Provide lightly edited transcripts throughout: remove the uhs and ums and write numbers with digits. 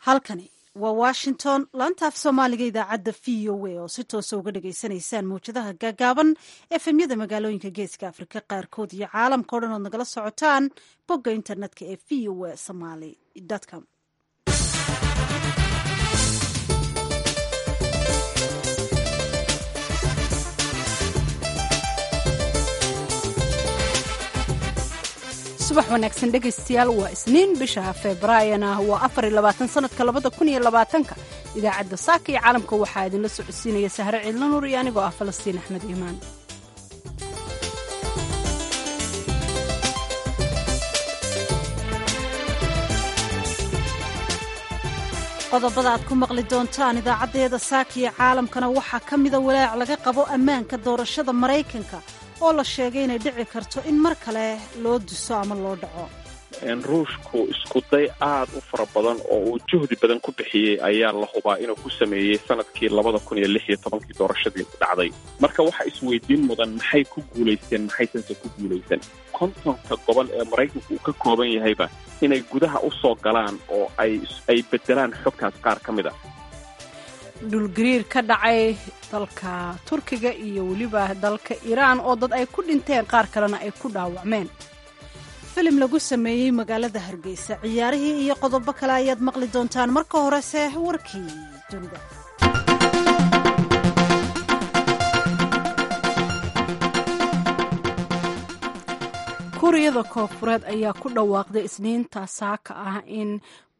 halkani waa washington laanta af soomaaliga idaacadda v o a oo si toosa uga dhagaysanaysaan mawjadaha gaagaaban efemyada magaalooyinka geeska afrika qaarkood iyo caalamka o dhan ood nagala socotaan bogga internetka ee v o a somaly com. subax wanaagsan dhegaystayaal waa isniin bisha febraayona waa 24 sanadka 2020 idaacadda saaka iyo caalamka waxaa idinla socodsiinaya sahre ciidla nuur iyo anigoo ah falastiin axmed iimaan. qodobada aad ku maqli doontaan idaacaddeeda saaka iyo caalamkana waxaa ka mida walaac laga qabo ammaanka doorashada maraykanka oo la sheegay inay dhici karto in mar kale loo duso ama loo dhaco. ruushku iskuday aad u fara badan oo uu juhdi badan ku bixiyey ayaa la hubaa inuu ku sameeyey sanadkii 2016 doorashadii dhacday. marka waxa isweydiin mudan maxay ku guulaysteen maxaysanse ku guulaysan. kontonka gobol ee maraykanku uu ka kooban yahayba inay gudaha u soo galaan oo ay bedelaan xogtaas qaar ka mid a. dhulgariir ka dhacay dalka turkiga iyo weliba dalka iiraan oo dad ay ku dhinteen qaar kalena ay ku dhaawacmeen. filim lagu sameeyey magaalada hargeysa, ciyaarihii iyo qodobo kale ayaad maqli doontaan. marka horese warkii dunida. kuuriyada koonfureed ayaa ku dhawaaqday isniinta saaka ah in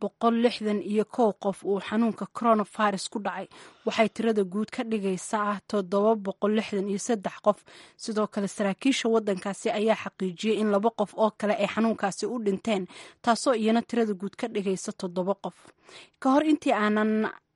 161 qof uu xanuunka coronavirus ku dhacay. waxay tirada guud ka dhigaysaa 763 qof. sidoo kale saraakiisha waddankaasi ayaa xaqiijiyey in 2 qof oo kale ay xanuunkaasi u dhinteen, taasoo iyana tirada guud ka dhigaysa 7 qof. ka hor intii aanan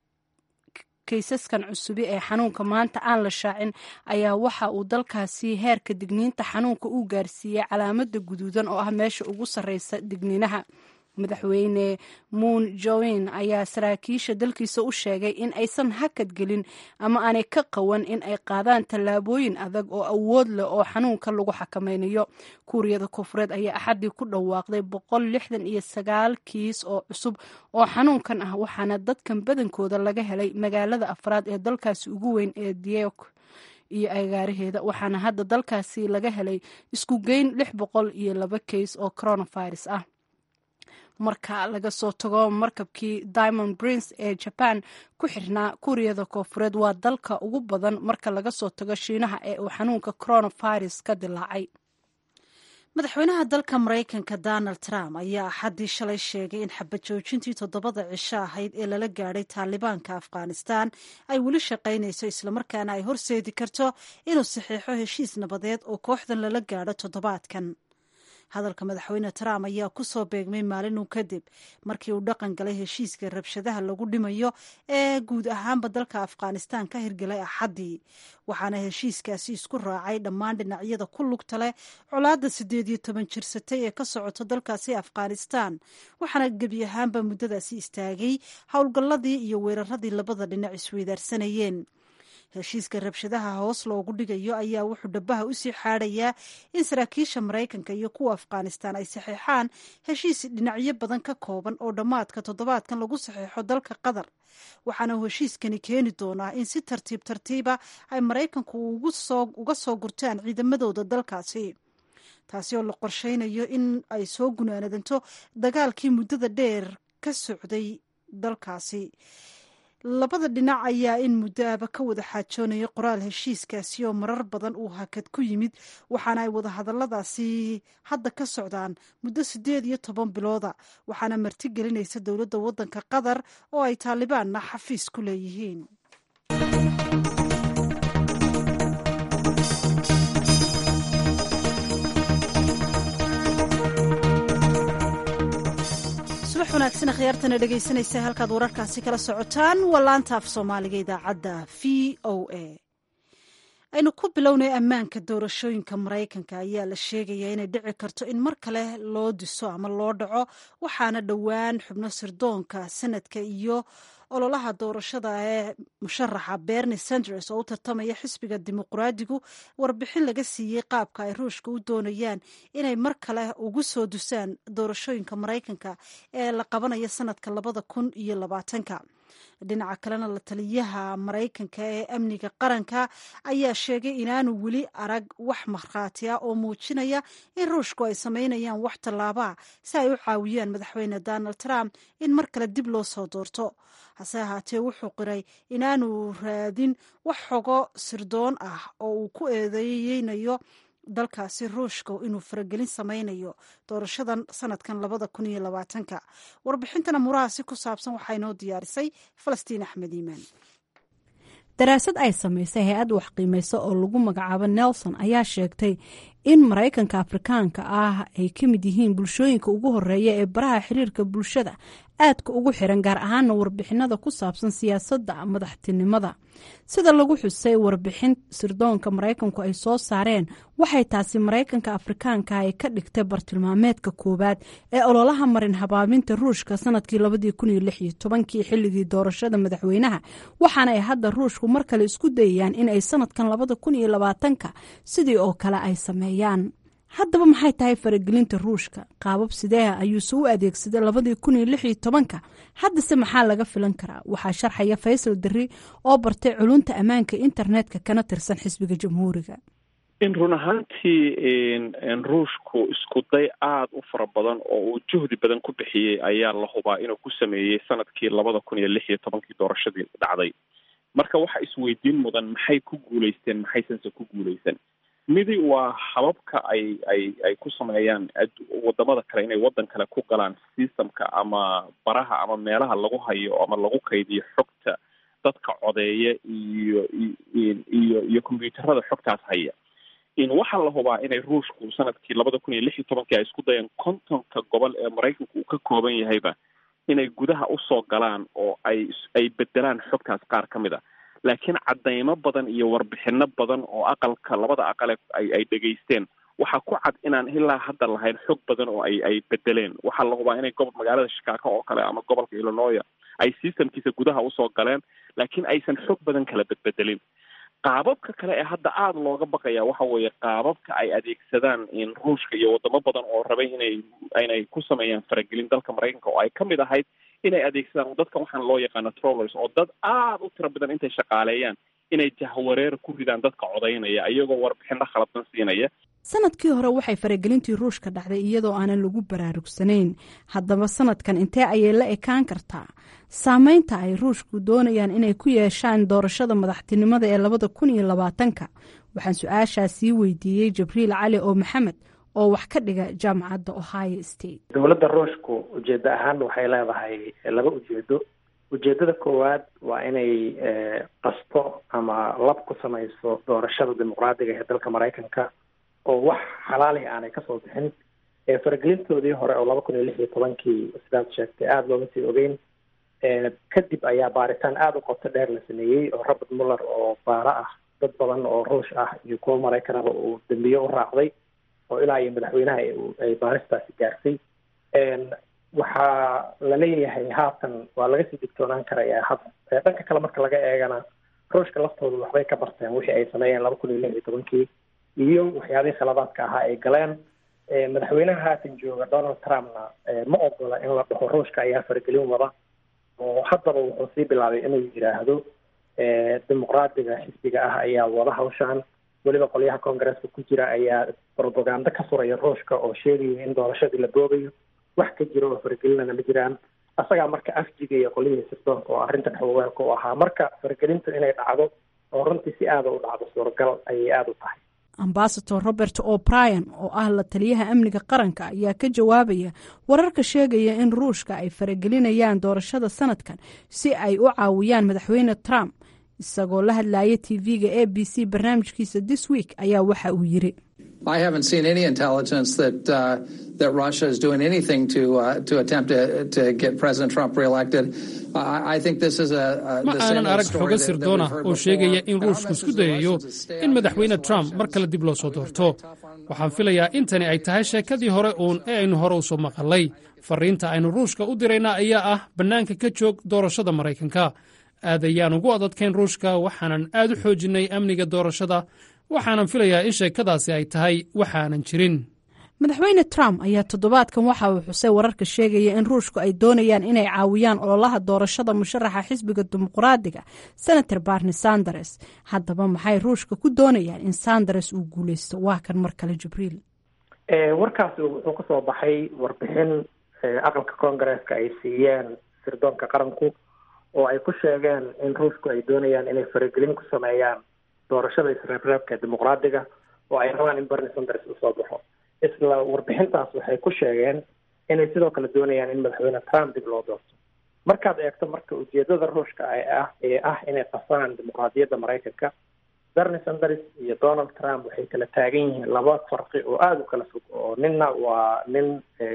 kaysaskan cusubi ee xanuunka maanta aan la shaacin ayaa waxa uu dalkaasi heerka digniinta xanuunka u gaarsiiyey calaamada guduudan oo ah meesha ugu sarreysa digniinaha. madaxweyne moon jae-in ayaa saraakiisha dalkiisa u sheegay in aysan hakad gelin ama aanay ka qawan in ay qaadaan tallaabooyin adag oo awood leh oo xanuunka lagu xakameynayo. kuuriyada koonfureed ayaa axadii ku dhawaaqday 169 kiis oo cusub oo xanuunkan ah, waxaana dadkan badankooda laga helay magaalada afraad ee dalkaasi ugu weyn ee Daegu iyo agaaraheeda, waxaana hadda dalkaasi laga helay isku geyn 602 kiis oo coronavirus ah. marka laga soo tago markabkii Diamond Prince ee Japan ku xirnaa, kuuriyada koonfureed waa dalka ugu badan marka laga soo tago Shiinaha ee uu xanuunka coronavirus ka dilaacay. madaxweynaha dalka maraykanka Donald Trump ayaa axaddii shalay sheegay in xabad joojintii 7 cisho ahayd ee lala gaadhay taalibaanka Afghanistan ay weli shaqaynayso, islamarkaana ay horseedi karto inuu saxiixo heshiis nabadeed oo kooxdan lala gaadho toddobaadkan. hadalka madaxweyne Trump ayaa ku soo beegmay maalin kadib markii uu dhaqan galay heshiiska rabshadaha lagu dhimayo ee guud ahaanba dalka Afghanistan ka hirgalay axaddii, waxaana heshiiskaasi isku raacay dhammaan dhinacyada ku lugta leh colaadda 18 jirsatay ee ka socoto dalkaasi Afghanistan, waxaana gebi ahaanba muddadaasi istaagay howlgalladii iyo weeraradii labada dhinac isweydaarsanayeen. heshiiska rabshadaha hoos loogu dhigayo ayaa wuxuu dhabaha usii xaadhayaa in saraakiisha maraykanka iyo kuwa Afghanistan ay saxeexaan heshiis dhinacyo badan ka kooban oo dhammaadka toddobaadkan lagu saxeexo dalka Qatar, waxaana heshiiskani keeni doonaa in si tartiib tartiiba ay maraykanku uga soo gurtaan ciidamadooda dalkaasi, taasi oo la qorsheynayo in ay soo gunaanadanto dagaalkii muddada dheer ka socday dalkaasi. labada dhinac ayaa in muddoaba ka wada xaajoonaya qoraal heshiiskaasi oo marar badan uu hakad ku yimid, waxaana ay wadahadalladaasi hadda ka socdaan muddo 18 bilooda, waxaana marti gelinaysa dowladda waddanka Qatar oo ay taalibaanna xafiis ku leeyihiin. wanaagsan akhyaartana dhegaysanaysa halkaad wararkaasi kala socotaan waa laanta af soomaaliga idaacadda v o a. aynu ku bilownay ammaanka doorashooyinka maraykanka ayaa la sheegaya inay dhici karto in mar kale loo diso ama loo dhaco waxaana dhowaan xubno sirdoonka sanadka iyo ololaha doorashada ee musharaxa bernie sanders oo u tartamaya xisbiga dimuqraadigu warbixin laga siiyey qaabka ay ruushka u doonayaan inay mar kale ugu soo dusaan doorashooyinka maraykanka ee la qabanayo sanadka 2020. dhinaca kalena la taliyaha maraykanka ee amniga qaranka ayaa sheegay inaanu weli arag wax markhaati ah oo muujinaya in ruushku ay samaynayaan wax tallaabaa si ay u caawiyaan madaxweyne donald trump in mar kale dib loo soo doorto. hase ahaatee wuxuu qiray inaanu raadin wax xogo sirdoon ah oo uu ku eedeynayo dalkaasi ruushka inuu faragelin samaynayo doorashadan sanadkan 2020. warbixintana murahaasi ku saabsan waxaa inoo diyaarisay falastiin axmed iimaan. daraasad ay samaysay hay-ad waxqiimayso oo lagu magacaabo nelson ayaa sheegtay in maraykanka afrikaanka ah ay ka mid yihiin bulshooyinka ugu horeeya ee baraha xiriirka bulshada aadka ugu xiran, gaar ahaana warbixinada ku saabsan siyaasadda madaxtinimada. sida lagu xusay warbixin sirdoonka maraykanku ay soo saareen, waxay taasi maraykanka afrikaanka ay ka dhigtay bartilmaameedka koowaad ee ololaha marin habaabinta ruushka sanadkii 2016 xilligii doorashada madaxweynaha, waxaana ay hadda ruushku mar kale isku dayayaan in ay sanadkan 2020 sidii oo kale ay sameeyaan. haddaba maxay tahay faragelinta ruushka? qaabab sidee ayuuse u adeegsaday 2016? haddase maxaa laga filan karaa? waxaa sharxaya faysal dari oo bartay culunta ammaanka internetka kana tirsan xisbiga jamhuuriga. in run ahaantii ruushku isku day aada u fara badan oo uu juhdi badan ku bixiyey ayaa la hubaa inuu ku sameeyey sanadkii 2016 doorashadii dhacday. marka waxa isweydiin mudan maxay ku guulaysteen, maxaysanse ku guulaysan. midi waa hababka ay ku sameeyaan wadamada kale inay wadan kale ku galaan systemka ama baraha ama meelaha lagu hayo ama lagu kaydiyo xogta dadka codeeya iyo combyuutarada xogtaas haya. waxaa la hubaa inay ruushku sanadkii 2016 ay isku dayeen 50 gobol ee maraykanku uu ka kooban yahayba inay gudaha usoo galaan oo ay bedelaan xogtaas qaar ka mid a. laakiin cadaymo badan iyo warbixino badan oo aqalka labada aqale ay dhegaysteen waxaa ku cad inaan ilaa hadda lahayn xog badan oo ay bedeleen. waxaa la hubaa inay magaalada Chicago oo kale ama gobolka Illinois ay systemkiisa gudaha usoo galeen, laakiin aysan xog badan kala bedbedelin. qaababka kale ee hadda aada looga baqaya waxa weeye qaababka ay adeegsadaan in ruushka iyo wadamo badan oo rabay inay ku sameeyaan faragelin dalka maraykanka, oo ay ka mid ahayd inay adeegsadaan dadka waxaan loo yaqaano trollers, oo dad aada u tiro badan intay shaqaaleeyaan inay jahwareer ku ridaan dadka codaynaya iyagoo warbixino khaladsan siinaya. sanadkii hore waxay faragelintii ruushka dhacday iyadoo aanan lagu baraarugsanayn. haddaba sanadkan intee ayay la ekaan kartaa? saameynta ay ruushku doonayaan inay ku yeeshaan doorashada madaxtinimada ee 2020. waxaan su-aashaasii weydiiyey jibriil cali oo maxamed oo wax ka dhiga jaamacadda ohio state. dowladda ruushku ujeeddo ahaan waxay leedahay 2 ujeedo. ujeedada koowaad waa inay qasto ama lab ku samayso doorashada dimuqraadiga ee dalka maraykanka oo wax xalaali aanay kasoo bixin. faragelintoodii hore oo 2016 sidaad sheegtay aada looma sii ogeyn. kadib ayaa baaritaan aada u qoto dheer la sameeyey oo Robert Mueller oo baara ah dad badan oo ruush ah iyo kuwo maraykanaba uu dambiye u raacday oo ilaa iyo madaxweynaha ay baaristaasi gaartay. waxaa la leeyahay haatan waa laga sii digtoonaan karaya. dhanka kale marka laga eegana ruushka laftooda waxbay ka barteen wixii ay sameeyeen 2016 iyo waxyaabihii khaladaadka ahaa ay galeen. madaxweynaha haatan jooga Donald Trumpna ma ogola in la dhaho ruushka ayaa faragelin wada, oo haddaba wuxuu sii bilaabay inuu yidhaahdo dimuqraadiga xisbiga ah ayaa wada hawshaan. weliba qolyaha koongareeska ku jira ayaa propaganda ka furaya ruushka oo sheegaya in doorashadii la boogayo. wax ka jiro oo faragelinana ma jiraan. asagaa marka afjigaya qolyihii sirdoonka oo arrintan xawaweelka u ahaa. marka faragelintu inay dhacdo oo runtii si aada u dhacdo suuragal ayay aada u tahay. ambasador robert o'brien oo ah la taliyaha amniga qaranka ayaa ka jawaabaya wararka sheegaya in ruushka ay faragelinayaan doorashada sanadkan si ay u caawiyaan madaxweyne Trump. isagoo la hadlaya TV-ga ABC barnaamijkiisa This Week ayaa waxa uu yiri I haven't seen any intelligence that Russia is doing anything to attempt to get President Trump reelected. I think this is ma aanan arag xogo sirdoona oo sheegaya in ruushku isku dayayo in madaxweyne Trump mar kale dib loo soo doorto. waxaan filayaa in tani ay tahay sheekadii hore ee aynu hore u soo maqalay. fariinta aynu ruushka u dirayna ayaa ah bannaanka ka joog doorashada Maraykanka. aad ayaan ugu adadkayn ruushka, waxaanan aad u xoojinay amniga doorashada. waxaanan filayaa in sheekadaasi ay tahay waxaanan jirin. madaxweyne Trump ayaa toddobaadkan waxa uu xusay wararka sheegaya in ruushku ay doonayaan inay caawiyaan ololaha doorashada musharaxa xisbiga dimuqraadiga Senator Bernie Sanders. haddaba maxay ruushka ku doonayaan in Sanders uu guuleysto? waa kan mar kale Jibriil. warkaasi wuxuu ka soo baxay warbixin aqalka Koongareeska ay siiyeen sirdoonka qaranku oo ay ku sheegeen in ruushku ay doonayaan inay faragelin ku sameeyaan doorashada isreebreebka dimuqraadiga oo ay rabaan in Bernie Sanders uu soo baxo. isla warbixintaas waxay ku sheegeen inay sidoo kale doonayaan in madaxweyne Trump dib loo doorto. markaad eegto marka ujeedada ruushka ee ah inay qasaan dimuqraadiyadda Maraykanka, Bernie Sanders iyo Donald Trump waxay kala taagan yihiin laba farqi oo aad u kala fog. oo ninna waa nin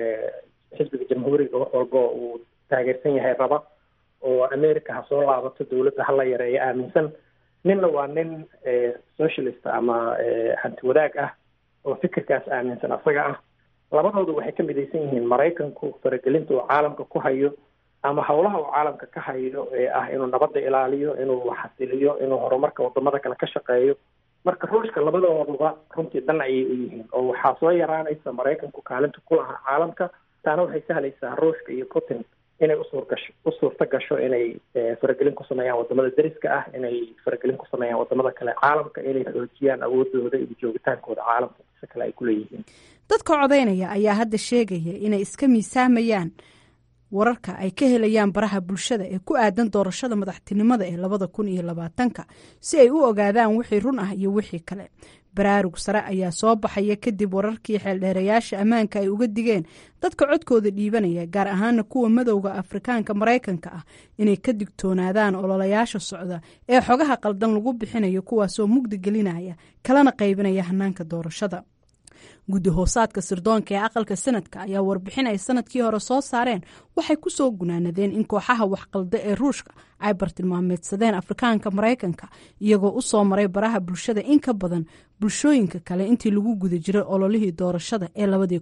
xisbiga jamhuuriga wax walba uu taageersan yahay raba oo America ha soo laabato, dowladda hala yareeyo aaminsan. ninna waa nin socialist ama hanti wadaag ah oo fikirkaas aaminsan asaga ah. labadoodu waxay ka midaysan yihiin Maraykanku faragelinta uu caalamka ku hayo ama howlaha uu caalamka ka hayo ee ah inuu nabadda ilaaliyo, inuu xasiliyo, inuu horumarka wadamada kale ka shaqeeyo. marka ruushka labadooduba runtii dan ayay u yihiin oo waxaa soo yaraanaysa Maraykanku kaalinta ku lahaa caalamka. taana waxay sahlaysaa ruushka iyo Putin inay u suurta gasho inay faragelin ku sameeyaan wadamada dariska ah, inay faragelin ku sameeyaan wadamada kale caalamka, inay xoojiyaan awoodooda iyo joogitaankooda caalamka si kale ay ku leeyihiin. dadka codeynaya ayaa hadda sheegaya inay iska miisaamayaan wararka ay ka helayaan baraha bulshada ee ku aadan doorashada madaxtinimada ee 2020 si ay u ogaadaan wixii run ah iyo wixii kale. baraarug sare ayaa soo baxaya kadib wararkii xeeldheerayaasha ammaanka ay uga digeen dadka codkooda dhiibanaya, gaar ahaana kuwa madowga Afrikaanka Maraykanka ah, inay ka digtoonaadaan ololayaasha socda ee xogaha qaldan lagu bixinayo, kuwaasoo mugdi gelinaya kalena qaybinaya hanaanka doorashada. guddi hoosaadka sirdoonka ee aqalka sanadka ayaa warbixin ay sanadkii hore soo saareen waxay ku soo gunaanadeen in kooxaha waxqalda ee ruushka ay bartilmaameedsadeen Afrikaanka Maraykanka iyagoo u soo maray baraha bulshada in ka badan bulshooyinka kale intii lagu guda jiray ololihii doorashada ee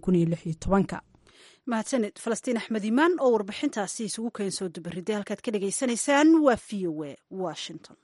2016. mahadsanid Falastiin Axmed Imaan oo warbixintaasi isugu keen soo dubariday. halkaad ka dhageysanaysaan waa VOA Washington.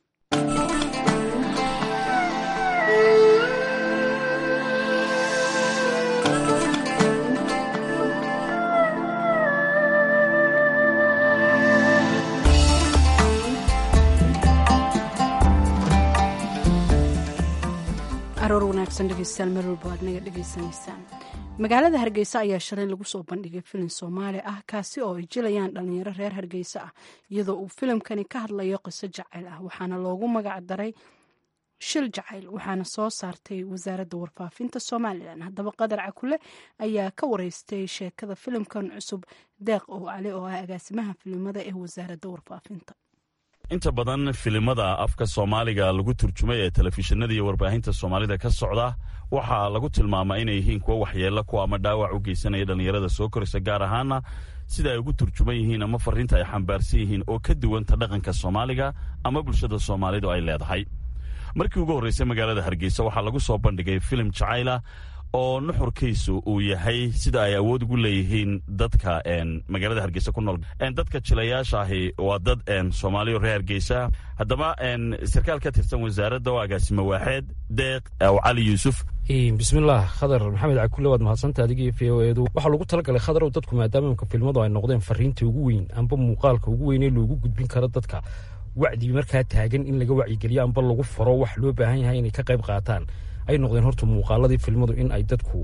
aroor wanaagsan dhegeystayaal, meel walba aad naga dhegeysanaysaan. magaalada Hargeysa ayaa shalay lagu soo bandhigay filim Soomaali ah kaasi oo ay jilayaan dhalinyaro reer Hargeysa ah, iyadoo uu filimkani ka hadlayo qiso jacayl ah, waxaana loogu magac daray Shil Jacayl, waxaana soo saartay wasaaradda warfaafinta Soomaaliland. haddaba Qadar Cakule ayaa ka wareystay sheekada filimkan cusub Deeq oo Ali oo ah agaasimaha filimada ee wasaaradda warfaafinta. inta badan filimada afka Soomaaliga lagu turjumay ee telefishinada iyo warbaahinta Soomaalida ka socda waxaa lagu tilmaamaa inay yihiin kuwa waxyeello ku ama dhaawac u geysanaya dhalinyarada soo koraysa, gaar ahaana sida ay ugu turjuman yihiin ama fariinta ay xambaarsan yihiin oo ka duwanta dhaqanka Soomaaliga ama bulshada Soomaalidu ay leedahay. markii ugu horreysay magaalada Hargeysa waxaa lagu soo bandhigay filim jacayla oo nuxurkiisu uu yahay sida ay awood ugu leeyihiin dadka magaalada Hargeysa ku nool. dadka jilayaasha ahi waa dad Soomaaliyo reer Hargeysa. haddaba sarkaal ka tirsan wasaaradda oo agaasimo waaxeed Deeq oo Ali Yuusuf. bismillaah. Khadar Maxamed Cakule, waad mahadsantahay adiga iyo VOA-du. waxaa lagu talagalay Khadar oo dadku maadaama filmadu ay noqdeen fariinta ugu weyn amba muuqaalka ugu weyn ee loogu gudbin karo dadka wacdi markaa taagan in laga wacyigeliyo amba lagu faro wax loo baahan yahay inay ka qayb qaataan, ay noqdeen horta muuqaaladii filmadu in ay dadku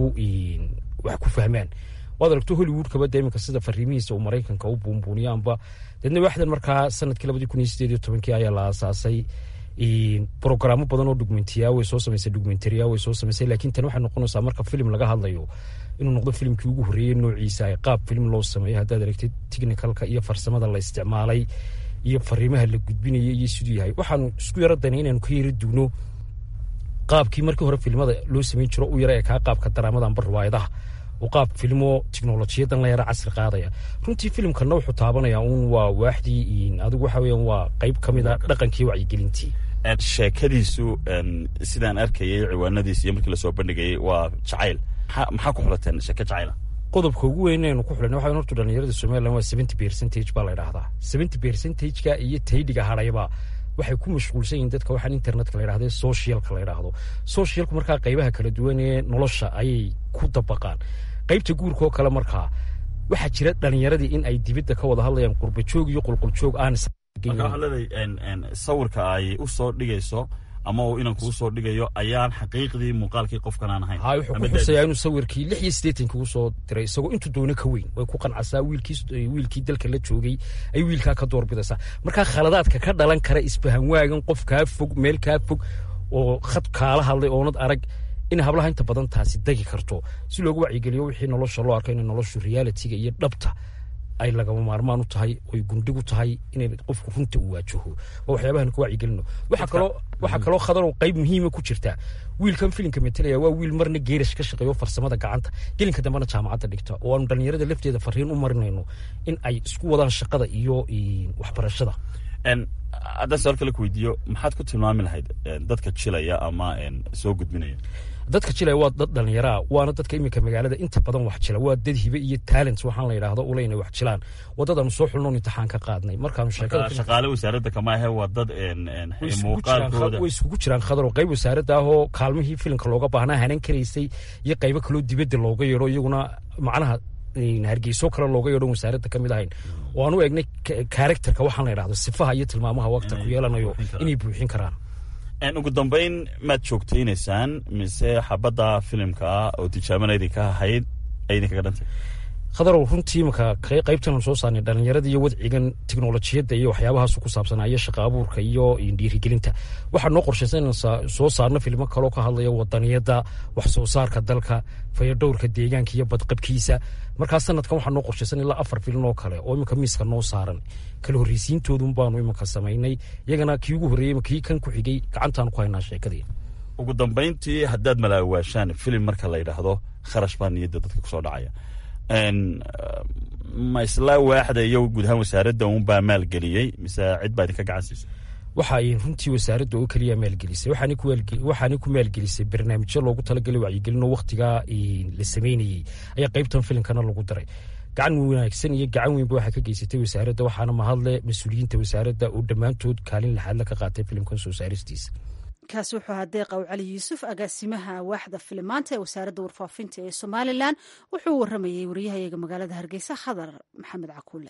wax ku fahmaan. waad aragto Hollywood-kaba iminka sida fariimihiisa uu Maraykanka u buunbuuniyo amba dadna waxdan markaa sanadkii 2018 ayaa la aasaasay programmo badan oo documentary way soo samaysay laakiin tan waxay noqonaysaa marka film laga hadlayo inuu noqdo filimkii ugu horeeyay noociisa ay qaab film loo sameeyo. haddaad aragtid technicalka iyo farsamada la isticmaalay iyo fariimaha la gudbinayay iyo sidoo yahay, waxaan isku yara daynay inaan ka yiri duuno qaabkii markii hore filmada loo samayn jiro u yara ee kaa qaabka daraamada amba riwaayadaha oo qaab filmo tiknolojiyadan la yara casri qaadaya runtii filimkana wuxuu taabanaya uun waa waaxdii adigu waxa weeyaan waa qayb ka mid a dhaqankii wacyigelintii sheekadiisu sidaan arkayay ciwaanadiisa iyo markii lasoo bandhigayay waa jacayl maxaa ku xulateen sheeke jacayla qodobka ugu weyn aynu ku xulan waxa horta dhalinyarada Soomaaliland waa 70% baa la yiraahdaa 70%ka iyo taydiga harayba waxay ku mashquulsan yihiin dadka waxaan internetka la yiraahdo socialka la yiraahdo socialku markaa qaybaha kala duwan ee nolosha ayay ku dabaqaan qaybta guurka oo kale markaa waxa jira dhalinyaradii in ay dibadda ka wada hadlayaan qurba joog iyo qulqul joog aan sawirka ay u soo dhigayso ama uu inaan kuu soo dhigayo ayaan xaqiiqdii muuqaalkii qofkan aan ahayn wuxuu ku xusayaa inuu sawirkii 86 kuu soo diray isagoo intuu doono ka weyn way ku qanacsaa wiilkii dalka la joogay ay wiilkaa ka doorbidaysaa markaa khaladaadka ka dhalan kara isfahan waagan qof kaa fog meel kaa fog oo khad kaala hadlay oonad arag in hablaha inta badan taasi dagi karto si loogu wacyigeliyo wixii nolosha loo arkay in noloshu reality-ga iyo dhabta ay lagama maarmaan u tahay oo gundigu tahay in qofku runta uu waajaho oo waxyaabahan ku wacyigelino waxa kaloo khadar qayb muhiim ah ku jirta wiilkan filimka metelaya waa wiil marna geerish ka shaqeeyo farsamada gacanta gelinka dambana jaamacadda dhigta oo aan dhalinyarada lafteeda fariin u marinayno in ay isku wadaan shaqada iyo waxbarashada haddaan su-aal kale ku weydiiyo maxaad ku tilmaami lahayd dadka jilaya ama soo gudbinaya dadka jilaya waa dad dhalinyaraa waana dadka iminka magaalada inta badan wax jila waa dad hibe iyo talent waxaan la yidhaahdo ule inay wax jilaan wadadaanu soo xulnoon imtixaan ka qaadnay markaanu shaqaale wasaaradda kama ahe waa dad muuqaalkooda way isugu jiraan khadar oo qayb wasaaradda ah oo kaalmihii filimka looga baahnaa hanan karaysay iyo qaybo kaloo dibadda looga yeedho iyaguna macnaha hargeyso kale looga yeedho wasaaradda ka mid ahayn oo aan u eegnay karakterka waxaan la yidhahdo sifaha iyo tilmaamaha waqta ku yeelanayo inay buuxin karaan ugu dambayn maad joogtaynaysaan mise xabadda filimka oo tijaabanaydi ka ahayd ay idinkaga dhantay khadarow runtii imaka qaybtan soo saarnay dhalinyarada iyo wadcigan tiknolojiyadda iyo waxyaabahaas ku saabsanaya shaqo abuurka iyo dhiirigelinta waxaa noo qorshaysan inaan soo saarno filmo kaloo ka hadlaya wadaniyadda wax soo saarka dalka fayadhowrka deegaanka iyo badqabkiisa markaa sanadkan waxaa noo qorshaysan ilaa 4 film oo kale oo imika miiska noo saaran kala horreysiintoodun baanu imika samaynay iyagana kii ugu horreeyey kii kan ku xigay gacantaan ku haynaa sheekadii ugu dambayntii haddaad malaawaashaan filim marka la yidhaahdo kharash baa niyadda dadka kusoo dhacaya ma isla waaxda iyo guud ahaan wasaaradda uunbaa maalgeliyey mise cid baa idinka gacan siisay waxa ay runtii wasaaradda oo keliya maalgelisay waxaanay ku maalgelisay barnaamijyo loogu talagalay wacyigelino waqtigaa la samaynayey ayaa qaybtan filimkana lagu daray gacan wanaagsan iyo gacan weynba waxaa ka geysatay wasaaradda waxaana mahadle mas-uuliyiinta wasaaradda oo dhammaantood kaalin laxaadla ka qaatay filimkan soo saaristiisa kaasi wuxuu ahaa deeqaw cali yuusuf agaasimaha waaxda filimaanta ee wasaaradda warfaafinta ee somalilan wuxuu waramayey wariyahayaga magaalada hargeysa khadar maxamed cakuule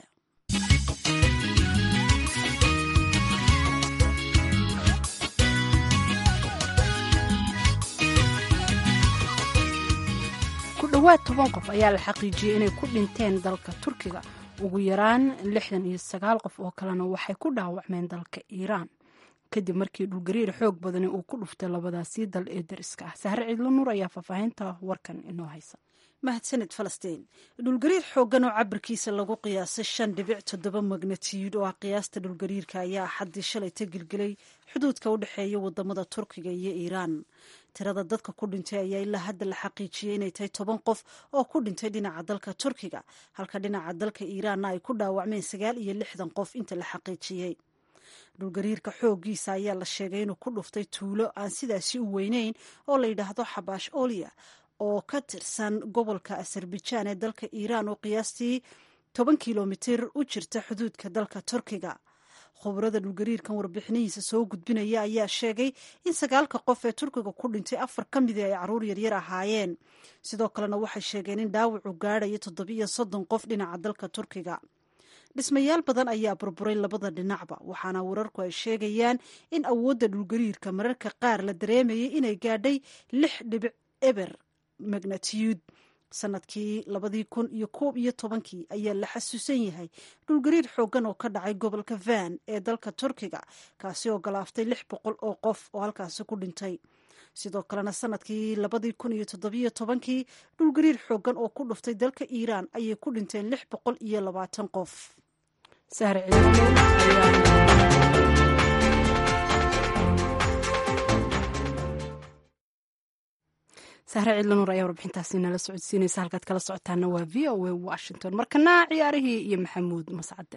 ku dhowaad 10 qof ayaa la xaqiijiyey inay ku dhinteen dalka turkiga ugu yaraan 69 qof oo kalena waxay ku dhaawacmeen dalka iiraan kadib markii dhulgariir xoog badani uu ku dhuftay labadaasii dal ee dariska ah sahre ciidlo nuur ayaa faahfaahinta warkan inoo haysa mahadsanid falastiin dhulgariir xooggan oo cabirkiisa lagu qiyaasay 5.7 magnatiyuud oo ah qiyaasta dhulgariirka ayaa axaddii shalayta gilgilay xuduudka u dhexeeya wadamada turkiga iyo iiraan tirada dadka ku dhintay ayaa ilaa hadda la xaqiijiyey inay tahay 10 qof oo ku dhintay dhinaca dalka turkiga halka dhinaca dalka iiraanna ay ku dhaawacmeen 69 qof inta la xaqiijiyey dhulgariirka xooggiisa ayaa la sheegay inuu ku dhuftay tuulo aan sidaasi u weyneyn oo la yidhaahdo xabaash oliya oo ka tirsan gobolka azerbaijan ee dalka iiraan oo qiyaastii 10 kilomitir u jirta xuduudka dalka turkiga khubarada dhulgariirkan warbixinihiisa soo gudbinaya ayaa sheegay in 9 qof ee turkiga ku dhintay 4 ka midii ay caruur yaryar ahaayeen sidoo kalena waxay sheegeen in dhaawacu gaadhayo 37 qof dhinaca dalka turkiga dhismayaal badan ayaa burburay labada dhinacba waxaana wararku ay sheegayaan in awoodda dhulgariirka mararka qaar la dareemayay inay gaadhay 6.0 magnatiyuud sanadkii 2011 ayaa la xasuusan yahay dhulgariir xooggan oo ka dhacay gobolka van ee dalka turkiga kaasi oo galaaftay 600 oo qof oo halkaasi ku dhintay sidoo kalena sanadkii 2017 dhulgariir xooggan oo ku dhuftay dalka iiraan ayay ku dhinteen 620 qof sahre ciidlo ayaa sahre cidlanuur ayaa warbixintaasi nala socodsiinaysa. halkaad kala socotaana waa v o a washington. markana ciyaarihii iyo maxamuud mascade.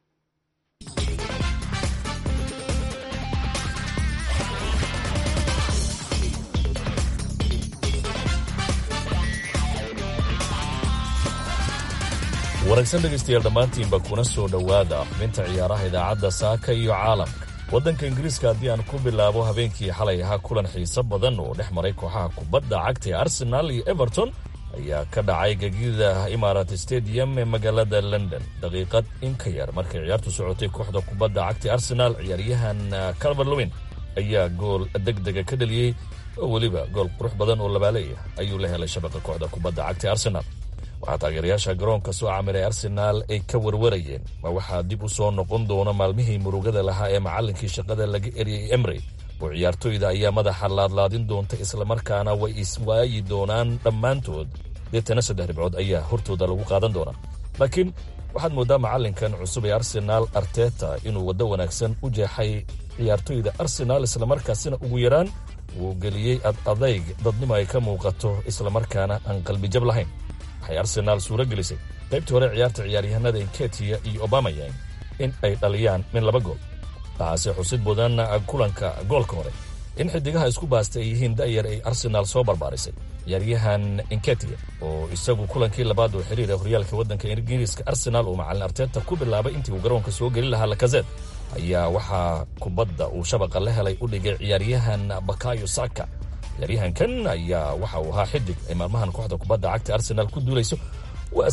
wanaagsan dhegaystayaal dhammaantiinba kuna soo dhowaada xubinta ciyaaraha idaacadda saaka iyo caalamka. waddanka ingiriiska haddii aan ku bilaabo habeenkii xalay ahaa kulan xiiso badan oo dhex maray kooxaha kubadda cagta ee arsenaal iyo everton ayaa ka dhacay gegida imarat stadium ee magaalada london. daqiiqad in ka yar markay ciyaartu socotay kooxda kubadda cagta arsenaal ciyaaryahan calvert lewin ayaa gool degdega ka dhaliyey oo weliba gool qurux badan oo labaaleeya ayuu la helay shabaqa kooxda kubadda cagta arsenaal. waxaa taageerayaasha garoonka soo camiray arsenaal ay ka warwarayeen ma waxaa dib u soo noqon doona maalmihii murugada lahaa ee macallinkii shaqada laga eriyey emry oo ciyaartoyda ayaa madaxa laadlaadin doonta islamarkaana way iswaayi doonaan dhammaantood 3 dhibcood ayaa hortooda lagu qaadan doonaa. laakiin waxaad mooddaa macallinkan cusub ee arsenaal arteta inuu waddo wanaagsan u jeexay ciyaartoyda arsenaal islamarkaasina ugu yaraan wuu geliyey adayg dadnimo ay ka muuqato islamarkaana aan qalbijab lahayn. waxay arsenaal suuro gelisay qaybtii hore ciyaarta ciyaaryahanada Nketiah iyo Aubameyang in ay dhaliyaan min 2 gool. taasi xusid badan kulanka goolka hore in xidigaha isku baastay ay yihiin da'yar ay arsenaal soo barbaarisay. ciyaaryahan Nketiah oo isagu kulankii labaad oo xiriir ah horyaalka waddanka ingiriiska arsenaal uu macallin arteta ku bilaabay intii uu garoonka soo gelin lahaa Lacazette ayaa waxaa kubadda uu shabaqa la helay u dhigay ciyaaryahan Bukayo Saka. ciyaaryahankan ayaa waxa uu ahaa xidig ay maalmahan kooxda kubadda cagta arsenaal ku duulayso. waa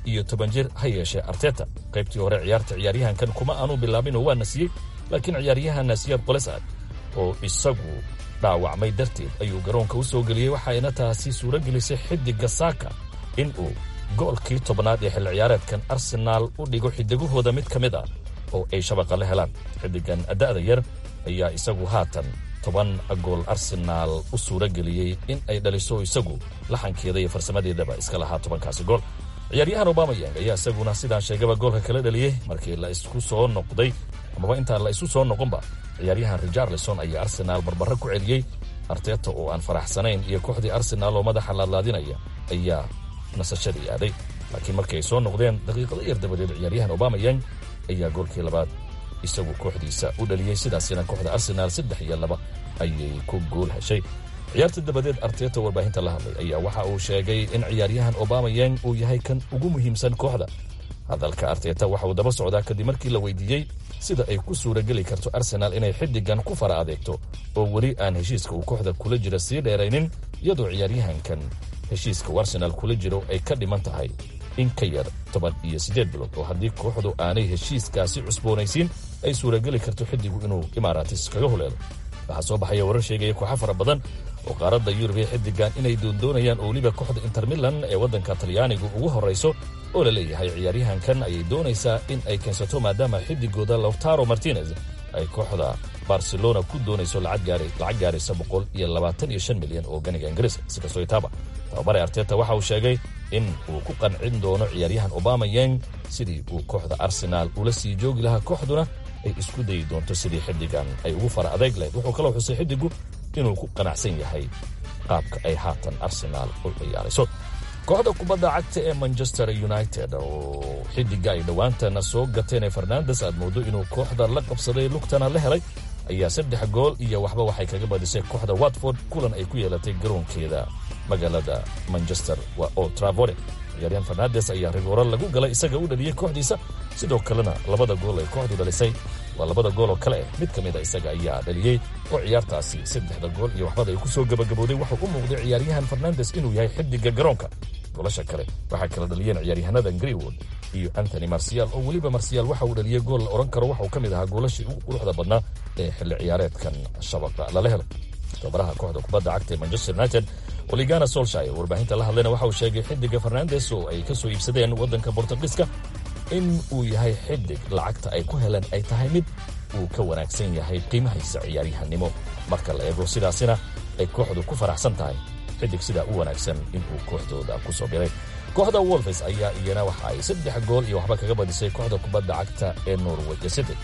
18 jir ha yeeshee arteta qaybtii hore ciyaarta ciyaaryahankan kuma aanu bilaabin oo waa nasiyey, laakiin ciyaaryahan Nasiyad Qolesad oo isagu dhaawacmay darteed ayuu garoonka u soo geliyey. waxayna taasi suuro gelisay xidiga Saka in uu goolkii 10aad ee xilli ciyaareedkan arsenaal u dhigo xidigahooda mid ka mid ah oo ay shabaqa la helaan. xidigan da'da yar ayaa isagu haatan 10 gool arsenaal u suuro geliyey in ay dhaliso isagu laxankeeda iyo farsamadeedaba iska lahaa 10kaasi gool. ciyaaryahan Aubameyang ayaa isaguna sidaan sheegaba goolka kala dhaliyey markii la isku soo noqday amaba intaan la isu soo noqonba. ciyaaryahan Richarlison ayaa arsenaal barbaro ku celiyey. arteta oo aan faraxsanayn iyo kooxdii arsenaal oo madaxa laadlaadinaya ayaa nasashadii aaday. laakiin markii ay soo noqdeen daqiiqado yar dabadeed ciyaaryahan Aubameyang ayaa goolkii labaad isagu kooxdiisa u dhaliyey. sidaasina kooxda arsenaal 3-2 ayay ku gool heshay. ciyaarta dabadeed arteta warbaahinta la hadlay ayaa waxa uu sheegay in ciyaaryahan Aubameyang uu yahay kan ugu muhiimsan kooxda. hadalka arteta waxa uu daba socdaa kadib markii la weydiiyey sida ay ku suura geli karto arsenaal inay xidigan ku fara adeegto oo weli aan heshiiska uu kooxda kula jira sii dheeraynin, iyadoo ciyaaryahankan heshiiska uu arsenaal kula jiro ay ka dhiman tahay in ka yar 18 bilood oo haddii kooxdu aanay heshiiskaasi cusboonaysiin ay suurageli karto xidigu inuu Emirates kaga huleelo. waxaa soo baxaya warar sheegaya kooxo fara badan oo qaaradda Yurub ee xidigan inay doondoonayaan oo weliba kooxda Inter Milan ee waddanka Talyaaniga ugu horeyso oo la leeyahay ciyaaryahankan ayay doonaysaa in ay keensato maadaama xidigooda Lautaro Martinez ay kooxda Barcelona ku doonayso lacag gaaraysa 125 milyan oo ganiga Ingiriiska. si kastoo taaba tababare Arteta waxa uu sheegay in uu ku qancin doono ciyaaryahan Aubameyang sidii uu kooxda Arsenal ula sii joogi lahaa, kooxduna ay isku dayi doonto sidii xidigan ay ugu fara adeeg lahayd. wuxuu kaloo xusay xidigu inuu ku qanacsan yahay qaabka ay haatan Arsenal u ciyaarayso. kooxda kubadda cagta ee Manchester United oo xidiga ay dhawaantana soo gateen ee Fernandes aad moodo inuu kooxda la qabsaday lugtana la helay ayaa 3 gool iyo waxba waxay kaga badisay kooxda Watford kulan ay ku yeelatay garoonkeeda magaalada Manchester waa Old Trafford. ciyaaryahan Fernandes ayaa rigooro lagu galay isaga u dhaliyey kooxdiisa, sidoo kalena 2 gool ay kooxdu dhalisay waa 2 gool oo kale mid ka mid ah isaga ayaa dhaliyey oo ciyaartaasi 3 gool iyo waxba ay ku soo gabagabooday. wuxuu u muuqday ciyaaryahan Fernandes inuu yahay xidiga garoonka. goolasha kale waxaa kala dhaliyeen ciyaaryahanada Greenwood iyo Anthony Martial oo weliba Martial waxa uu dhaliyey gool la oran karo waxa uu ka mid ahaa goolashii ugu quruxda badnaa ee xilli ciyaareedkan shabaqa lala helay. tababaraha kooxda kubadda cagta ee Manchester United Ole Gunnar Solskjaer warbaahinta la hadlayna waxa uu sheegay xidiga Fernandes oo ay ka soo iibsadeen waddanka Boortaqiiska in uu yahay xidig lacagta ay ku heleen ay tahay mid uu ka wanaagsan yahay qiimahiisa ciyaaryahanimo. marka la eego sidaasina ay kooxdu ku faraxsan tahay xidig sida u wanaagsan inuu kooxdooda ku soo biray. kooxda Wolves ayaa iyana waxa ay 3 gool iyo waxba kaga badisay kooxda kubadda cagta ee Norwich City.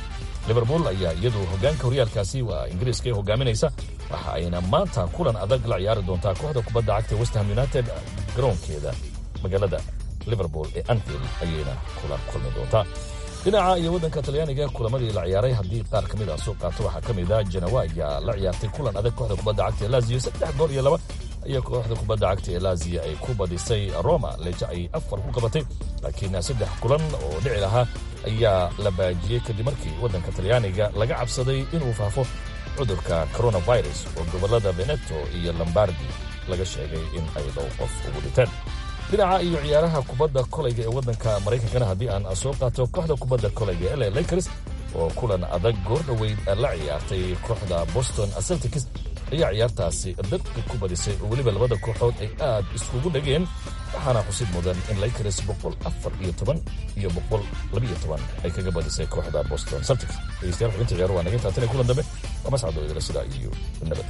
liverpool ayaa iyadu hoggaanka horyaalkaasi waa ingiriiska ee hogaaminaysa, waxa ayna maanta kulan adag la ciyaari doontaa kooxda kubadda cagta West Ham United garoonkeeda magaalada liverpool ee Anfield ayayna kula kulmi doontaa. dhinaca iyo waddanka Talyaaniga kulamadii la ciyaaray haddii qaar ka mid ah soo qaato waxaa ka mid ah Genoa ayaa la ciyaartay kulan adag kooxda kubadda cagta ee Lazio 3-2 iyo kooxda kubadda cagta ee Lazio ay ku badisay Roma Lecce ay 4 ku qabatay, laakiin 3 kulan oo dhici lahaa ayaa la baajiyey kadib markii waddanka Talyaaniga laga cabsaday inuu faafo cudurka coronavirus oo gobollada Veneto iyo Lombardy laga sheegay in ay dhow qof ugu dhinteen. dhinaca iyo ciyaaraha kubadda kolayga ee waddanka Maraykankana haddii aan soo qaato kooxda kubadda kolayga ee LA Lakers oo kulan adag goor dhoweyd la ciyaartay kooxda Boston Celtics ayaa ciyaartaasi dadka ku badisay oo weliba labada kooxood ay aad iskugu dhageen, waxaana xusid mudan in Lakers 114 iyo 112 ay kaga badisay kooxda Boston Celtics. dhegeystayaal xubinta ciyaaro waa naga taatana kulan dambe waa mascado idila sidaa iyo nabad.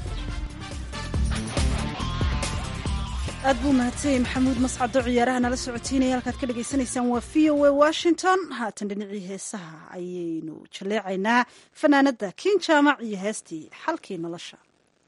aad buu mahadsanyahay maxamuud mascado ciyaaraha nala socotiinaya. halkaad ka dhagaysanaysaan waa VOA Washington. haatan dhinacii heesaha ayaynu jaleecaynaa fanaanada King Jaamac iyo heestii xalkii nolosha.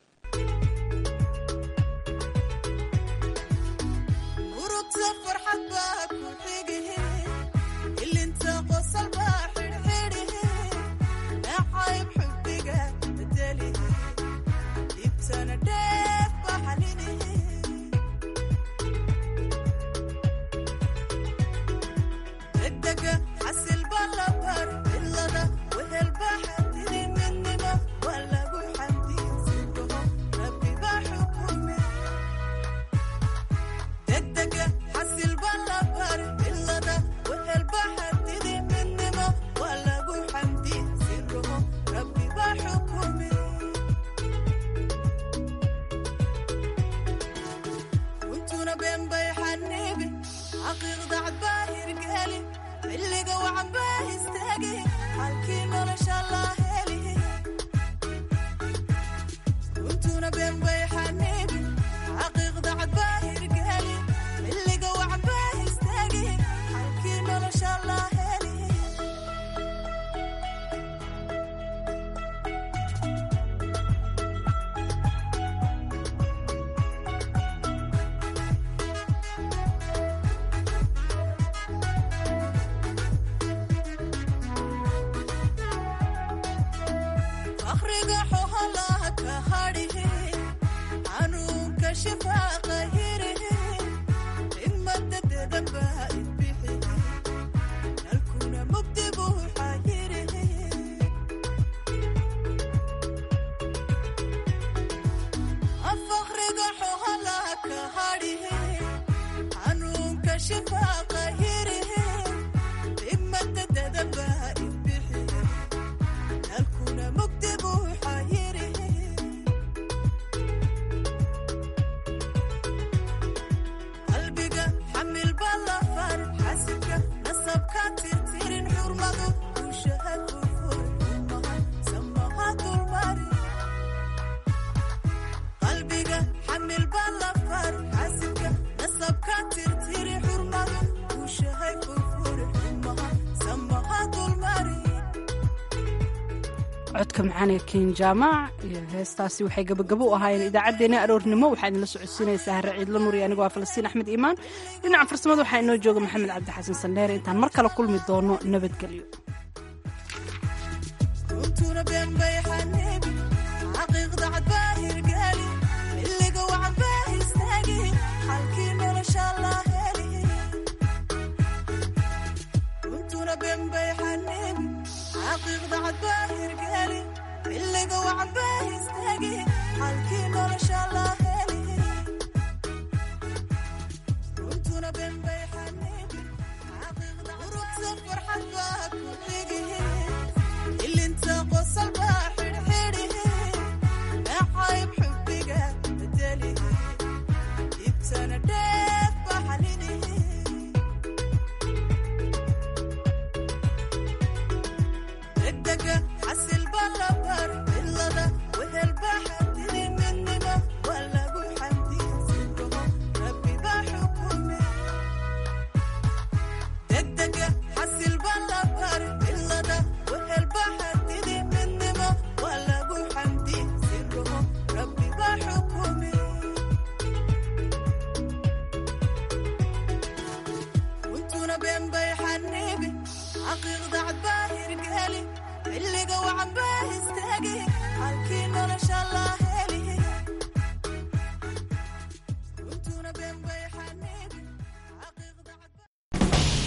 codka macaan ee King Jaamac iyo heestaasi waxay gabagabo u ahaayeen idaacadeena aroornimo. waxaa idin la socodsiinaysaa Harre Ciidlo Nuur iyo aniga waa Falastiin Axmed Iimaan. dhinaca farsamada waxaa inoo jooga Maxamed Cabdi Xasan Sandheer. intaan mar kale kulmi doono nabadgelyo. حسل بلا بار إلا ذا وهالبحر تري مني ما ولا xaqiiqda cadbaahir geli xilliga wacan baa istaagi halkii nolosha lahe